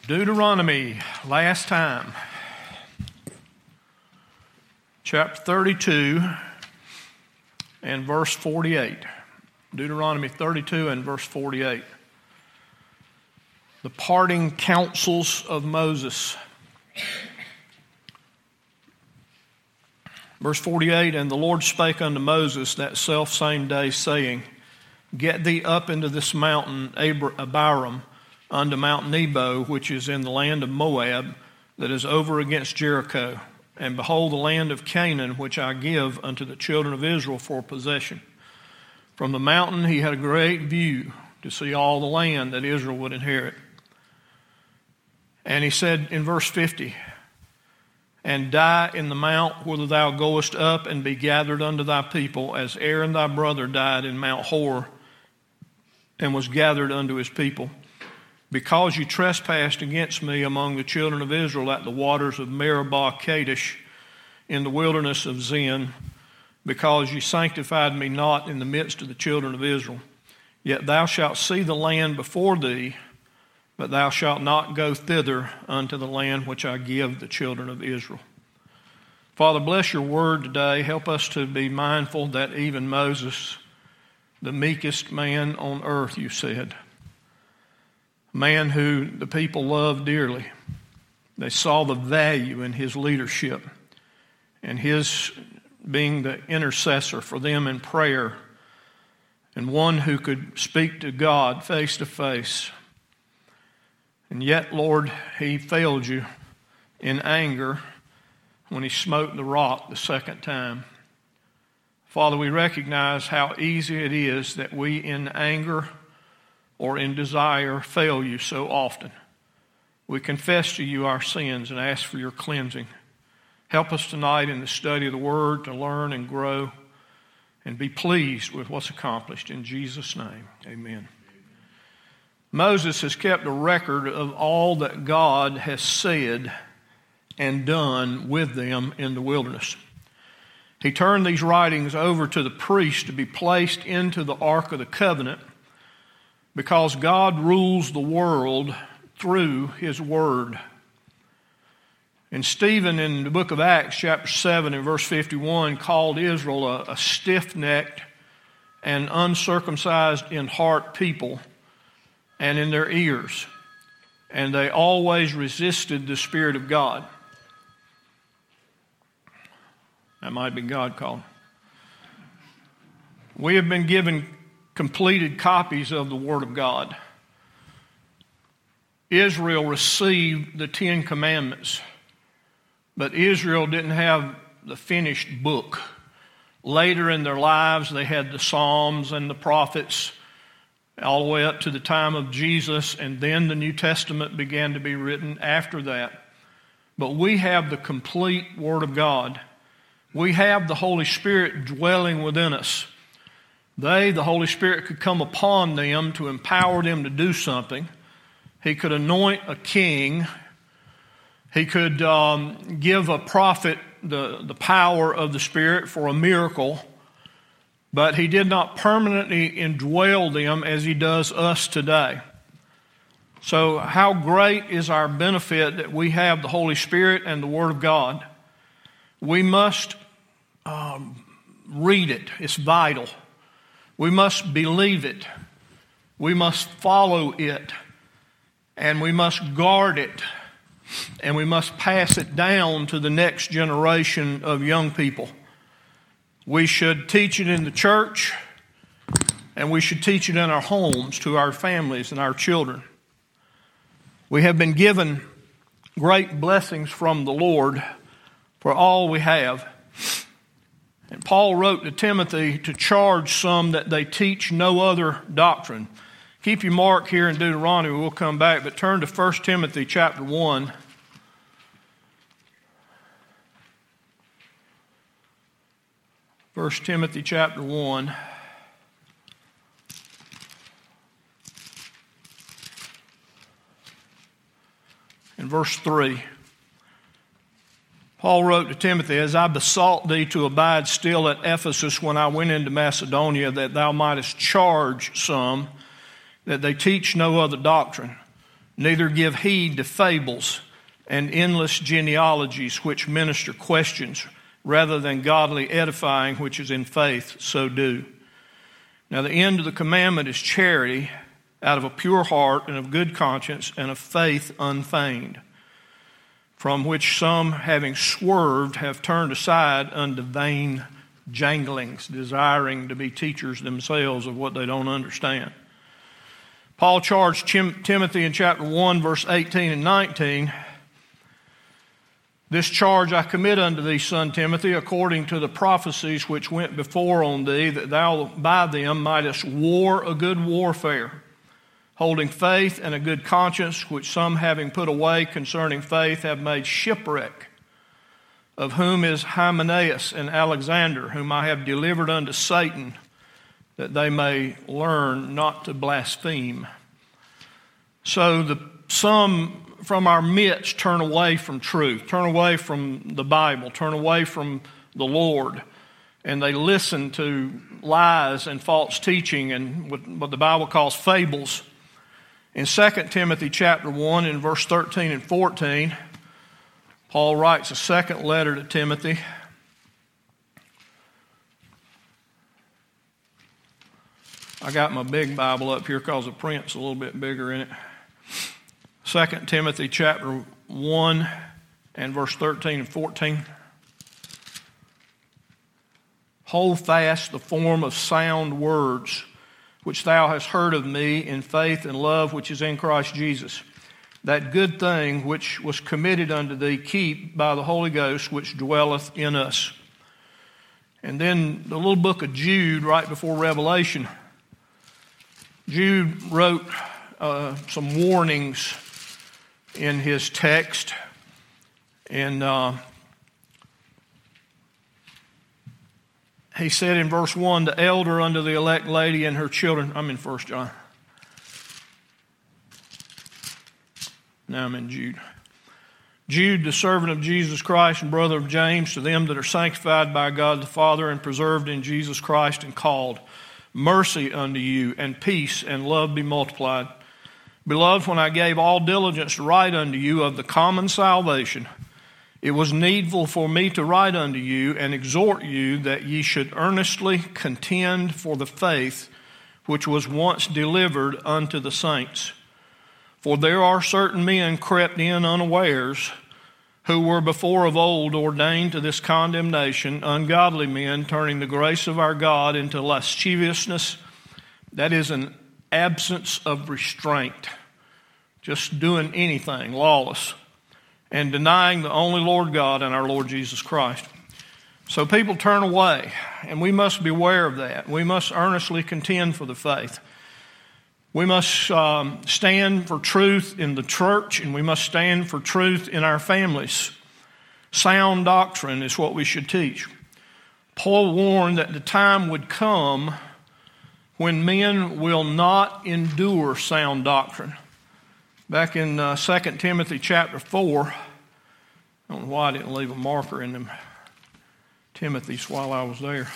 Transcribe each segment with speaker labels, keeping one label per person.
Speaker 1: Deuteronomy, last time. Chapter 32 and verse 48. Deuteronomy 32 and verse 48. The parting counsels of Moses. Verse 48, and the Lord spake unto Moses that selfsame day, saying, Get thee up into this mountain Abiram, unto Mount Nebo, which is in the land of Moab, that is over against Jericho. And behold, the land of Canaan, which I give unto the children of Israel for possession. From the mountain he had a great view to see all the land that Israel would inherit. And he said in verse 50, And die in the mount whither thou goest up, and be gathered unto thy people, as Aaron thy brother died in Mount Hor, and was gathered unto his people. Because you trespassed against me among the children of Israel at the waters of Meribah Kadesh in the wilderness of Zin, because you sanctified me not in the midst of the children of Israel. Yet thou shalt see the land before thee, but thou shalt not go thither unto the land which I give the children of Israel. Father, bless your word today. Help us to be mindful that even Moses, the meekest man on earth, you said, a man who the people loved dearly. They saw the value in his leadership and his being the intercessor for them in prayer and one who could speak to God face to face. And yet, Lord, he failed you in anger when he smote the rock the second time. Father, we recognize how easy it is that we in anger or in desire fail you so often. We confess to you our sins and ask for your cleansing. Help us tonight in the study of the word to learn and grow and be pleased with what's accomplished. In Jesus' name, amen. Moses has kept a record of all that God has said and done with them in the wilderness. He turned these writings over to the priest to be placed into the Ark of the Covenant, because God rules the world through his word. And Stephen in the book of Acts chapter 7 and verse 51 called Israel a stiff-necked and uncircumcised in heart people and in their ears. And they always resisted the Spirit of God. That might be God calling. We have been given completed copies of the Word of God. Israel received the Ten Commandments, but Israel didn't have the finished book. Later in their lives, they had the Psalms and the prophets, all the way up to the time of Jesus, and then the New Testament began to be written after that. But we have the complete Word of God. We have the Holy Spirit dwelling within us. The Holy Spirit could come upon them to empower them to do something. He could anoint a king. He could give a prophet the power of the Spirit for a miracle. But he did not permanently indwell them as he does us today. So how great is our benefit that we have the Holy Spirit and the Word of God. We must read it. It's vital. We must believe it. We must follow it. And we must guard it. And we must pass it down to the next generation of young people. We should teach it in the church. And we should teach it in our homes to our families and our children. We have been given great blessings from the Lord for all we have. And Paul wrote to Timothy to charge some that they teach no other doctrine. Keep your mark here in Deuteronomy. We'll come back, but turn to 1 Timothy chapter 1. 1 Timothy chapter 1. In verse 3. Paul wrote to Timothy, As I besought thee to abide still at Ephesus when I went into Macedonia, that thou mightest charge some that they teach no other doctrine, Neither give heed to fables and endless genealogies which minister questions rather than godly edifying which is in faith, so do. Now the end of the commandment is charity out of a pure heart and of good conscience and of faith unfeigned, from which some, having swerved, have turned aside unto vain janglings, desiring to be teachers themselves of what they don't understand. Paul charged Timothy in chapter 1, verse 18 and 19, "This charge I commit unto thee, son Timothy, according to the prophecies which went before on thee, that thou by them mightest war a good warfare, holding faith and a good conscience, which some having put away concerning faith have made shipwreck, of whom is Hymenaeus and Alexander, whom I have delivered unto Satan, that they may learn not to blaspheme." So some from our midst turn away from truth, turn away from the Bible, turn away from the Lord, and they listen to lies and false teaching and what the Bible calls fables. In 2 Timothy chapter 1 in verse 13 and 14, Paul writes a second letter to Timothy. I got my big Bible up here because the print's a little bit bigger in it. 2 Timothy chapter 1 and verse 13 and 14. "Hold fast the form of sound words, which thou hast heard of me in faith and love which is in Christ Jesus. That good thing which was committed unto thee keep by the Holy Ghost which dwelleth in us." And then the little book of Jude right before Revelation. Jude wrote some warnings in his text. And he said in verse 1, "The elder unto the elect lady and her children." I'm in 1 John. Now I'm in Jude. "Jude, the servant of Jesus Christ and brother of James, to them that are sanctified by God the Father and preserved in Jesus Christ and called, mercy unto you, and peace and love be multiplied. Beloved, when I gave all diligence to write unto you of the common salvation, it was needful for me to write unto you and exhort you that ye should earnestly contend for the faith which was once delivered unto the saints. For there are certain men crept in unawares, who were before of old ordained to this condemnation, ungodly men, turning the grace of our God into lasciviousness, that is an absence of restraint, just doing anything, lawless, and denying the only Lord God and our Lord Jesus Christ." So people turn away, and we must beware of that. We must earnestly contend for the faith. We must stand for truth in the church, and we must stand for truth in our families. Sound doctrine is what we should teach. Paul warned that the time would come when men will not endure sound doctrine. Back in 2 Timothy chapter 4, I don't know why I didn't leave a marker in them Timothy's while I was there.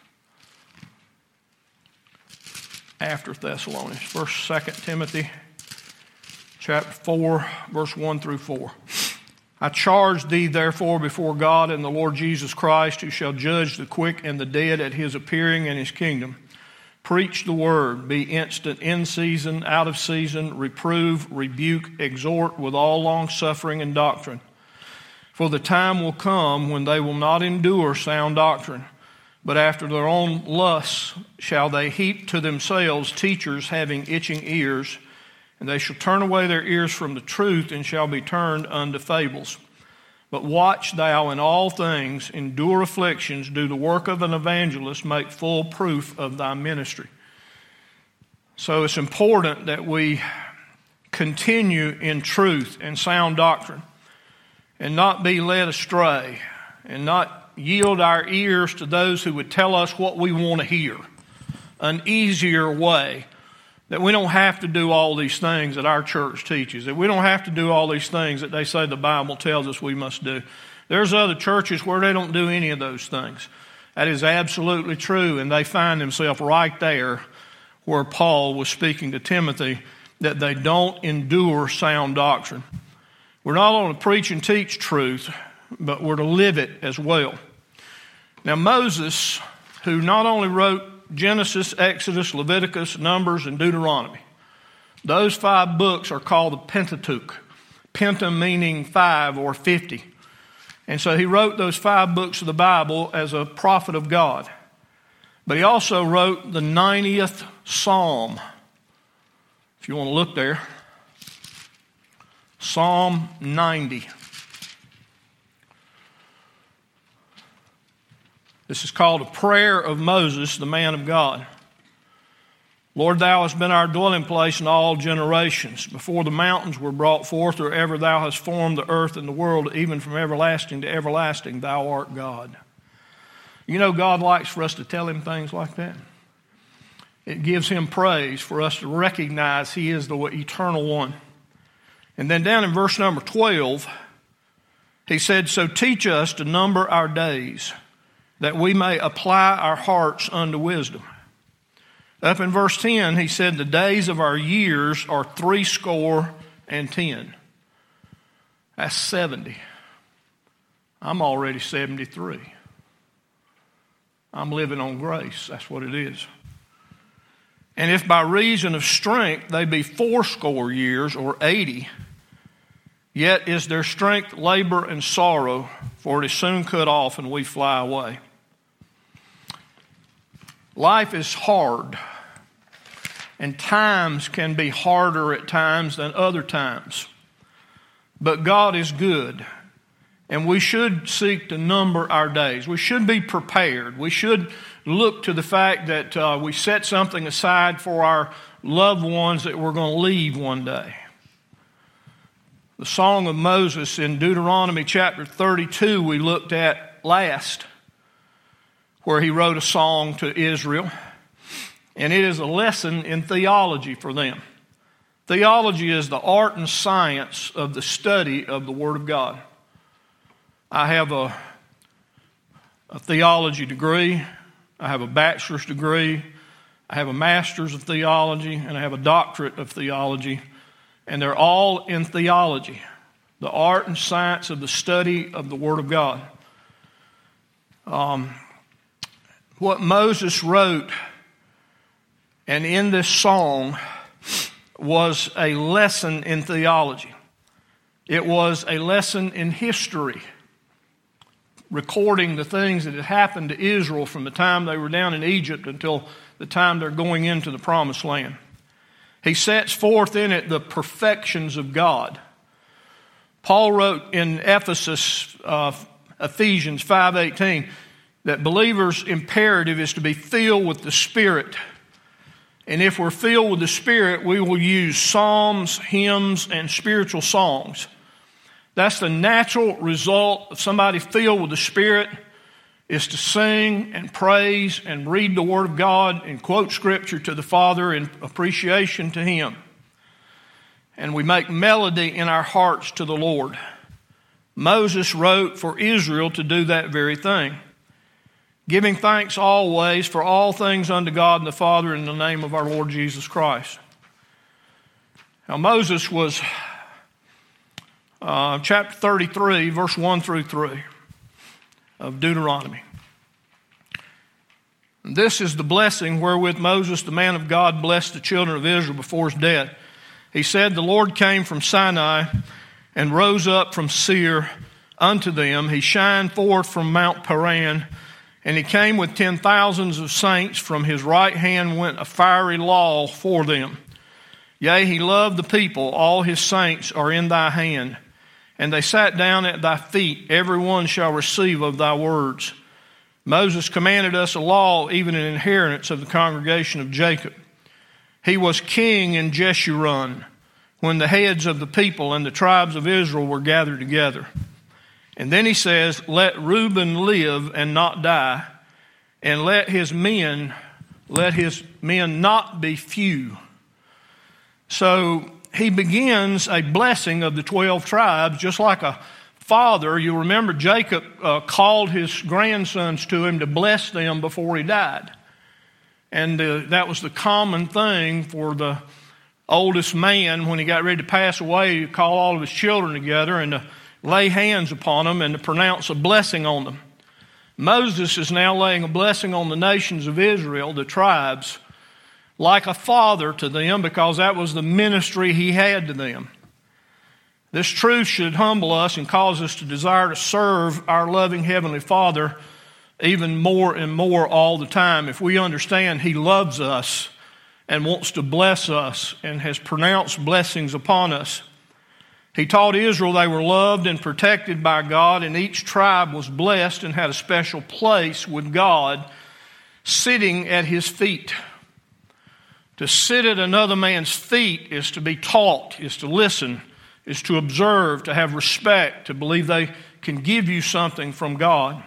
Speaker 1: After Thessalonians. 2 Timothy chapter 4, verse 1 through 4. "I charge thee therefore before God and the Lord Jesus Christ, who shall judge the quick and the dead at his appearing in his kingdom. Preach the word, be instant in season, out of season, reprove, rebuke, exhort with all longsuffering and doctrine. For the time will come when they will not endure sound doctrine, but after their own lusts shall they heap to themselves teachers having itching ears, and they shall turn away their ears from the truth and shall be turned unto fables. But watch thou in all things, endure afflictions, do the work of an evangelist, make full proof of thy ministry." So it's important that we continue in truth and sound doctrine and not be led astray and not yield our ears to those who would tell us what we want to hear. An easier way, that we don't have to do all these things that our church teaches, that we don't have to do all these things that they say the Bible tells us we must do. There's other churches where they don't do any of those things. That is absolutely true, and they find themselves right there where Paul was speaking to Timothy that they don't endure sound doctrine. We're not only to preach and teach truth, but we're to live it as well. Now Moses, who not only wrote Genesis, Exodus, Leviticus, Numbers, and Deuteronomy, those 5 books are called the Pentateuch. Penta meaning 5 or 50. And so he wrote those 5 books of the Bible as a prophet of God. But he also wrote the 90th Psalm. If you want to look there. Psalm 90. This is called a prayer of Moses, the man of God. Lord, thou hast been our dwelling place in all generations. Before the mountains were brought forth, or ever thou hast formed the earth and the world, even from everlasting to everlasting, thou art God. You know, God likes for us to tell him things like that. It gives him praise for us to recognize he is the eternal one. And then down in verse number 12, he said, so teach us to number our days, that we may apply our hearts unto wisdom. Up in verse 10, he said, the days of our years are 70. That's 70. I'm already 73. I'm living on grace. That's what it is. And if by reason of strength they be 80 years, or 80, yet is their strength labor and sorrow, for it is soon cut off and we fly away. Life is hard, and times can be harder at times than other times. But God is good, and we should seek to number our days. We should be prepared. We should look to the fact that we set something aside for our loved ones that we're going to leave one day. The Song of Moses in Deuteronomy chapter 32 we looked at last, where he wrote a song to Israel. And it is a lesson in theology for them. Theology is the art and science of the study of the Word of God. I have a theology degree. I have a bachelor's degree. I have a master's of theology, and I have a doctorate of theology. And they're all in theology, the art and science of the study of the Word of God. What Moses wrote, and in this song, was a lesson in theology. It was a lesson in history, recording the things that had happened to Israel from the time they were down in Egypt until the time they're going into the Promised Land. He sets forth in it the perfections of God. Paul wrote in Ephesians 5:18 that believers' imperative is to be filled with the Spirit. And if we're filled with the Spirit, we will use psalms, hymns, and spiritual songs. That's the natural result of somebody filled with the Spirit, is to sing and praise and read the Word of God and quote Scripture to the Father in appreciation to Him. And we make melody in our hearts to the Lord. Moses wrote for Israel to do that very thing, giving thanks always for all things unto God and the Father in the name of our Lord Jesus Christ. Now Moses was, chapter 33, verse 1 through 3 of Deuteronomy. And this is the blessing wherewith Moses, the man of God, blessed the children of Israel before his death. He said, the Lord came from Sinai and rose up from Seir unto them. He shined forth from Mount Paran, and he came with 10,000s of saints. From his right hand went a fiery law for them. Yea, he loved the people. All his saints are in thy hand. And they sat down at thy feet. Every one shall receive of thy words. Moses commanded us a law, even an inheritance of the congregation of Jacob. He was king in Jeshurun, when the heads of the people and the tribes of Israel were gathered together. And then he says, let Reuben live and not die, and let his men not be few. So he begins a blessing of the 12 tribes, just like a father. You remember Jacob called his grandsons to him to bless them before he died. And that was the common thing for the oldest man, when he got ready to pass away, to call all of his children together and to lay hands upon them and to pronounce a blessing on them. Moses is now laying a blessing on the nations of Israel, the tribes, like a father to them, because that was the ministry he had to them. This truth should humble us and cause us to desire to serve our loving Heavenly Father even more and more all the time. If we understand He loves us and wants to bless us and has pronounced blessings upon us. He taught Israel they were loved and protected by God, and each tribe was blessed and had a special place with God sitting at His feet. To sit at another man's feet is to be taught, is to listen, is to observe, to have respect, to believe they can give you something from God.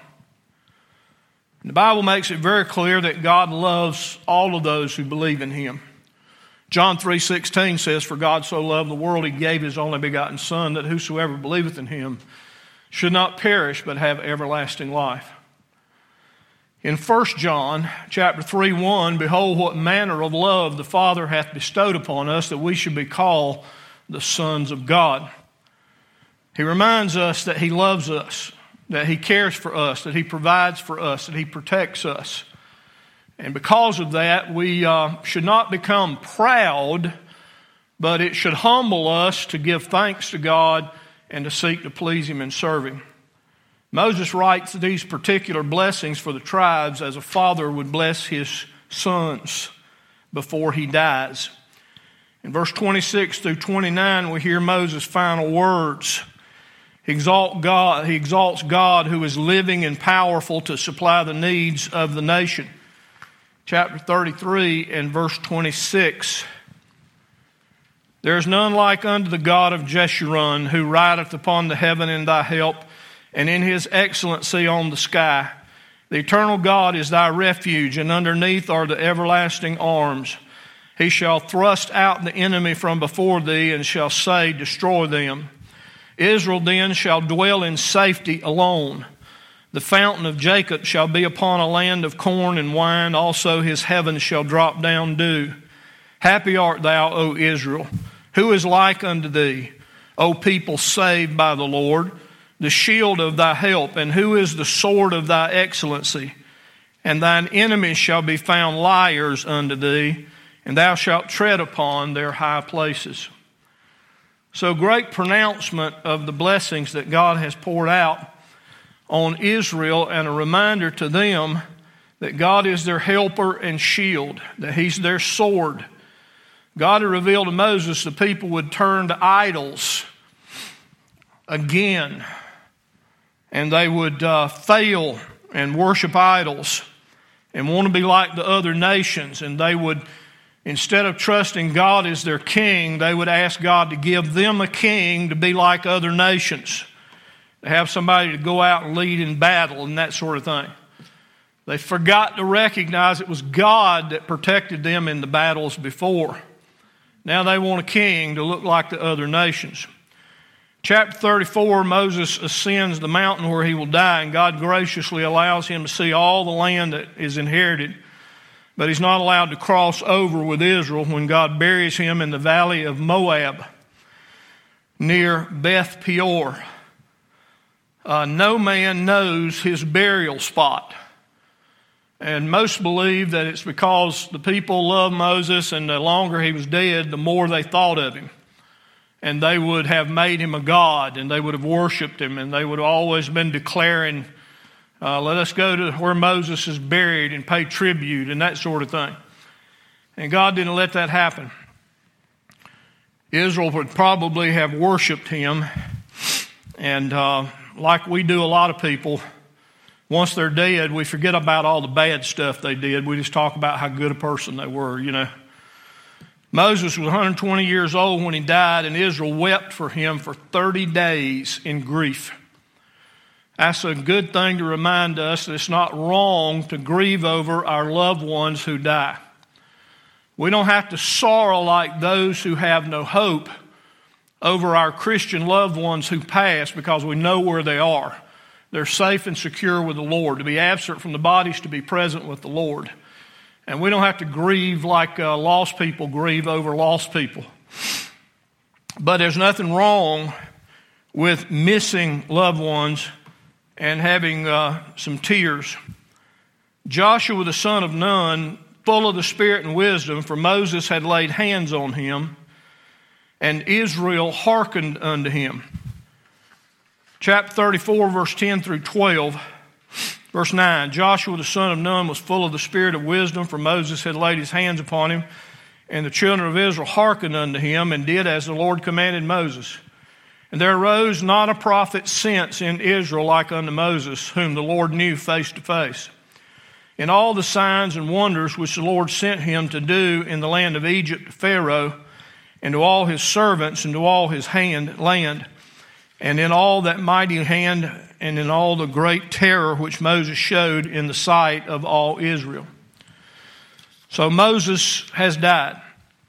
Speaker 1: The Bible makes it very clear that God loves all of those who believe in Him. John 3:16 says, "For God so loved the world, He gave His only begotten Son, that whosoever believeth in Him should not perish, but have everlasting life." In 1 John chapter 3:1, "Behold, what manner of love the Father hath bestowed upon us, that we should be called the sons of God." He reminds us that He loves us, that He cares for us, that He provides for us, that He protects us. And because of that, we should not become proud, but it should humble us to give thanks to God and to seek to please Him and serve Him. Moses writes these particular blessings for the tribes as a father would bless his sons before he dies. In verse 26 through 29, we hear Moses' final words. He exalts God who is living and powerful to supply the needs of the nation. Chapter 33 and verse 26. "There is none like unto the God of Jeshurun, who rideth upon the heaven in thy help, and in His excellency on the sky. The eternal God is thy refuge, and underneath are the everlasting arms. He shall thrust out the enemy from before thee, and shall say, Destroy them. Israel then shall dwell in safety alone. The fountain of Jacob shall be upon a land of corn and wine. Also His heavens shall drop down dew. Happy art thou, O Israel. Who is like unto thee, O people saved by the Lord? The shield of thy help, and who is the sword of thy excellency? And thine enemies shall be found liars unto thee, and thou shalt tread upon their high places." So great pronouncement of the blessings that God has poured out on Israel, and a reminder to them that God is their helper and shield, that He's their sword. God had revealed to Moses the people would turn to idols again, and they would fail and worship idols and want to be like the other nations, and they would, instead of trusting God as their king, they would ask God to give them a king to be like other nations, to have somebody to go out and lead in battle and that sort of thing. They forgot to recognize it was God that protected them in the battles before. Now they want a king to look like the other nations. Chapter 34, Moses ascends the mountain where he will die, and God graciously allows him to see all the land that is inherited. But he's not allowed to cross over with Israel when God buries him in the valley of Moab near Beth Peor. No man knows his burial spot. And most believe that it's because the people loved Moses, and the longer he was dead, the more they thought of him. And they would have made him a god, and they would have worshipped him, and they would have always been declaring, let us go to where Moses is buried and pay tribute and that sort of thing. And God didn't let that happen. Israel would probably have worshipped him, and like we do a lot of people, once they're dead, we forget about all the bad stuff they did. We just talk about how good a person they were, you know. Moses was 120 years old when he died, and Israel wept for him for 30 days in grief. That's a good thing to remind us that it's not wrong to grieve over our loved ones who die. We don't have to sorrow like those who have no hope over our Christian loved ones who pass, because we know where they are. They're safe and secure with the Lord. To be absent from the body is to be present with the Lord. And we don't have to grieve like lost people grieve over lost people. But there's nothing wrong with missing loved ones and having some tears. Joshua the son of Nun, full of the Spirit and wisdom, for Moses had laid hands on him, and Israel hearkened unto him. Chapter 34, verse 10 through 12. Verse 9, Joshua the son of Nun was full of the spirit of wisdom, for Moses had laid his hands upon him, and the children of Israel hearkened unto him, and did as the Lord commanded Moses. And there arose not a prophet since in Israel like unto Moses, whom the Lord knew face to face. In all the signs and wonders which the Lord sent him to do in the land of Egypt to Pharaoh, and to all his servants, and to all his land, and in all that mighty hand, and in all the great terror which Moses showed in the sight of all Israel. So Moses has died.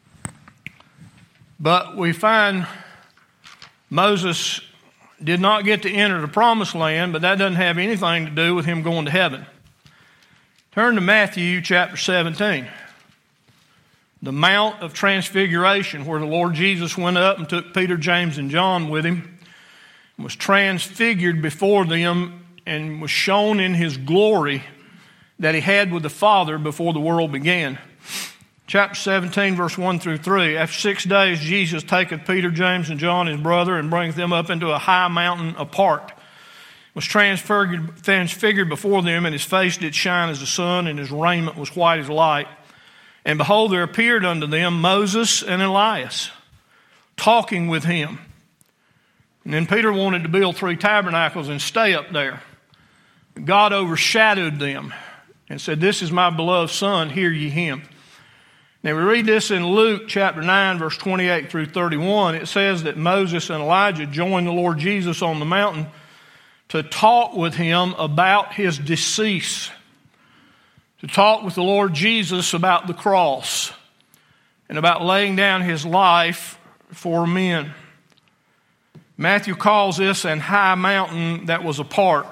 Speaker 1: But we find Moses did not get to enter the promised land, but that doesn't have anything to do with him going to heaven. Turn to Matthew chapter 17. The Mount of Transfiguration, where the Lord Jesus went up and took Peter, James, and John with him, was transfigured before them and was shown in his glory that he had with the Father before the world began. Chapter 17, verse 1 through 3. After 6 days, Jesus taketh Peter, James, and John, his brother, and bringeth them up into a high mountain apart. Was transfigured before them, and his face did shine as the sun, and his raiment was white as light. And behold, there appeared unto them Moses and Elias, talking with him. And then Peter wanted to build 3 tabernacles and stay up there. God overshadowed them and said, "This is my beloved Son, hear ye him." Now we read this in Luke chapter 9, verse 28 through 31. It says that Moses and Elijah joined the Lord Jesus on the mountain to talk with him about his decease, to talk with the Lord Jesus about the cross and about laying down his life for men. Matthew calls this an high mountain that was apart.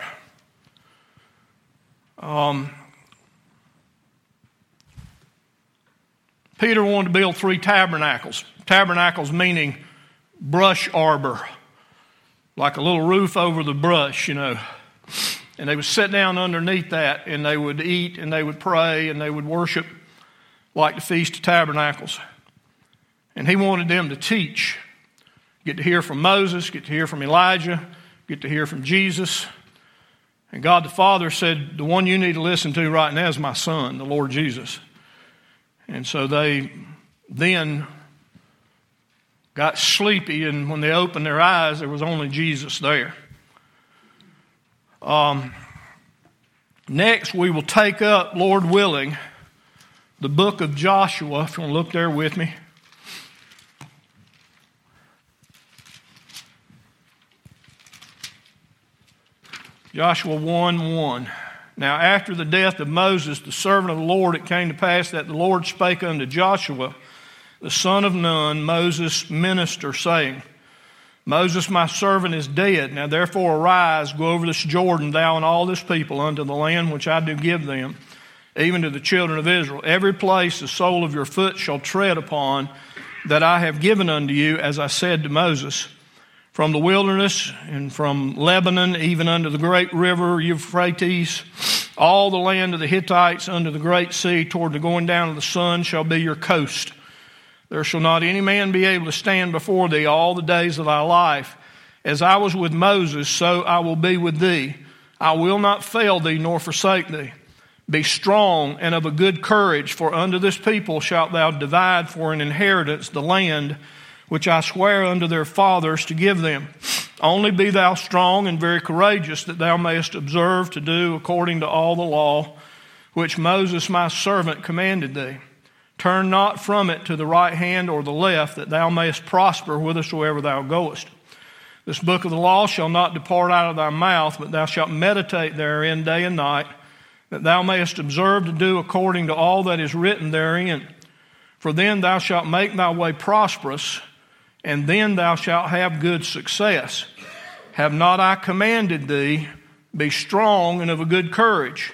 Speaker 1: Peter wanted to build 3 tabernacles. Tabernacles meaning brush arbor, like a little roof over the brush, And they would sit down underneath that, and they would eat, and they would pray, and they would worship like the Feast of Tabernacles. And he wanted them to teach. Get to hear from Moses, get to hear from Elijah, get to hear from Jesus. And God the Father said, the one you need to listen to right now is my Son, the Lord Jesus. And so they then got sleepy, and when they opened their eyes, there was only Jesus there. Next, we will take up, Lord willing, the book of Joshua. If you want to look there with me. Joshua 1:1. Now after the death of Moses, the servant of the Lord, it came to pass that the Lord spake unto Joshua, the son of Nun, Moses' minister, saying, Moses my servant is dead. Now therefore arise, go over this Jordan, thou and all this people, unto the land which I do give them, even to the children of Israel. Every place the sole of your foot shall tread upon, that I have given unto you, as I said to Moses. From the wilderness and from Lebanon, even unto the great river Euphrates, all the land of the Hittites under the great sea, toward the going down of the sun, shall be your coast. There shall not any man be able to stand before thee all the days of thy life. As I was with Moses, so I will be with thee. I will not fail thee nor forsake thee. Be strong and of a good courage, for unto this people shalt thou divide for an inheritance the land which I swear unto their fathers to give them. Only be thou strong and very courageous, that thou mayest observe to do according to all the law which Moses my servant commanded thee. Turn not from it to the right hand or the left, that thou mayest prosper whithersoever thou goest. This book of the law shall not depart out of thy mouth, but thou shalt meditate therein day and night, that thou mayest observe to do according to all that is written therein. For then thou shalt make thy way prosperous, and then thou shalt have good success. Have not I commanded thee? Be strong and of a good courage.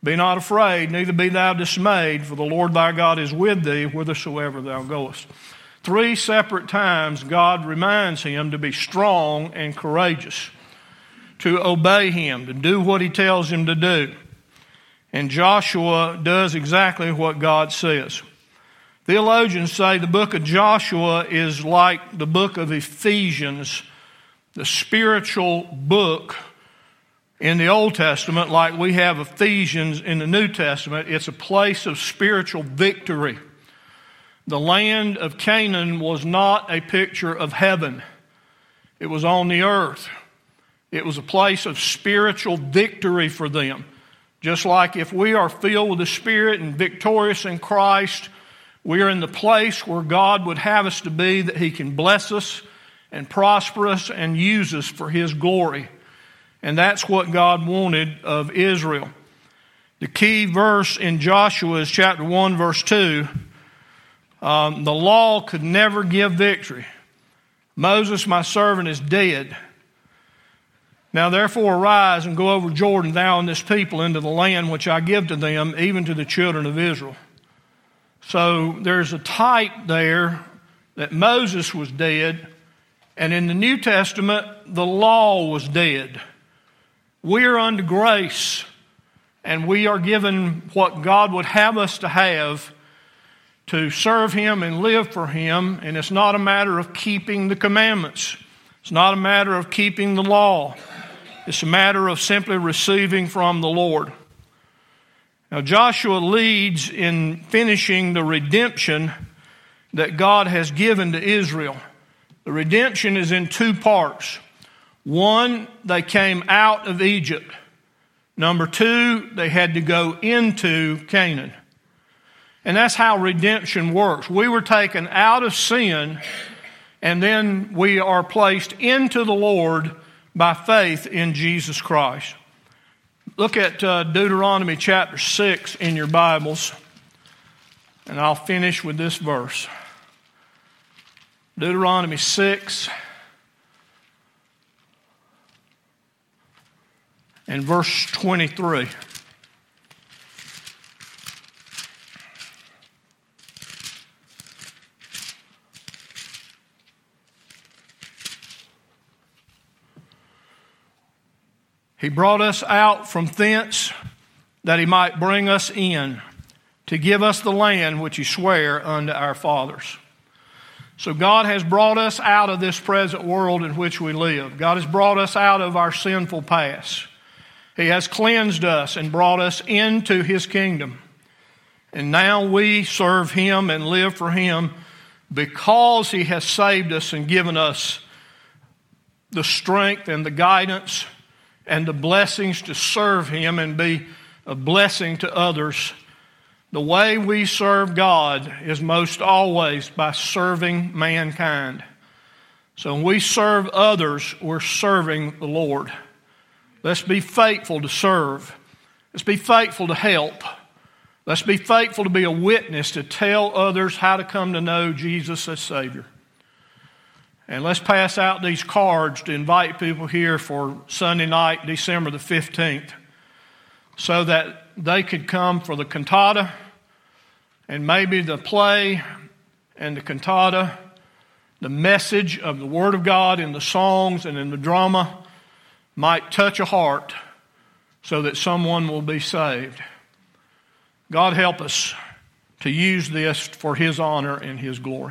Speaker 1: Be not afraid, neither be thou dismayed, for the Lord thy God is with thee whithersoever thou goest. 3 separate times God reminds him to be strong and courageous, to obey him, to do what he tells him to do. And Joshua does exactly what God says. Theologians say the book of Joshua is like the book of Ephesians, the spiritual book in the Old Testament, like we have Ephesians in the New Testament. It's a place of spiritual victory. The land of Canaan was not a picture of heaven. It was on the earth. It was a place of spiritual victory for them. Just like if we are filled with the Spirit and victorious in Christ, we are in the place where God would have us to be, that he can bless us and prosper us and use us for his glory. And that's what God wanted of Israel. The key verse in Joshua is chapter 1, verse 2. The law could never give victory. Moses, my servant, is dead. Now therefore arise and go over Jordan, thou and this people, into the land which I give to them, even to the children of Israel. So there's a type there that Moses was dead, and in the New Testament, the law was dead. We are under grace, and we are given what God would have us to have to serve him and live for him. And it's not a matter of keeping the commandments. It's not a matter of keeping the law. It's a matter of simply receiving from the Lord. Now, Joshua leads in finishing the redemption that God has given to Israel. The redemption is in 2 parts. 1, they came out of Egypt. Number 2, they had to go into Canaan. And that's how redemption works. We were taken out of sin, and then we are placed into the Lord by faith in Jesus Christ. Look at Deuteronomy chapter 6 in your Bibles, and I'll finish with this verse. Deuteronomy 6 and verse 23. He brought us out from thence that he might bring us in, to give us the land which he sware unto our fathers. So God has brought us out of this present world in which we live. God has brought us out of our sinful past. He has cleansed us and brought us into his kingdom. And now we serve him and live for him because he has saved us and given us the strength and the guidance and the blessings to serve him and be a blessing to others. The way we serve God is most always by serving mankind. So when we serve others, we're serving the Lord. Let's be faithful to serve. Let's be faithful to help. Let's be faithful to be a witness to tell others how to come to know Jesus as Savior. And let's pass out these cards to invite people here for Sunday night, December the 15th, so that they could come for the cantata, and maybe the play and the cantata, the message of the Word of God in the songs and in the drama might touch a heart so that someone will be saved. God help us to use this for his honor and his glory.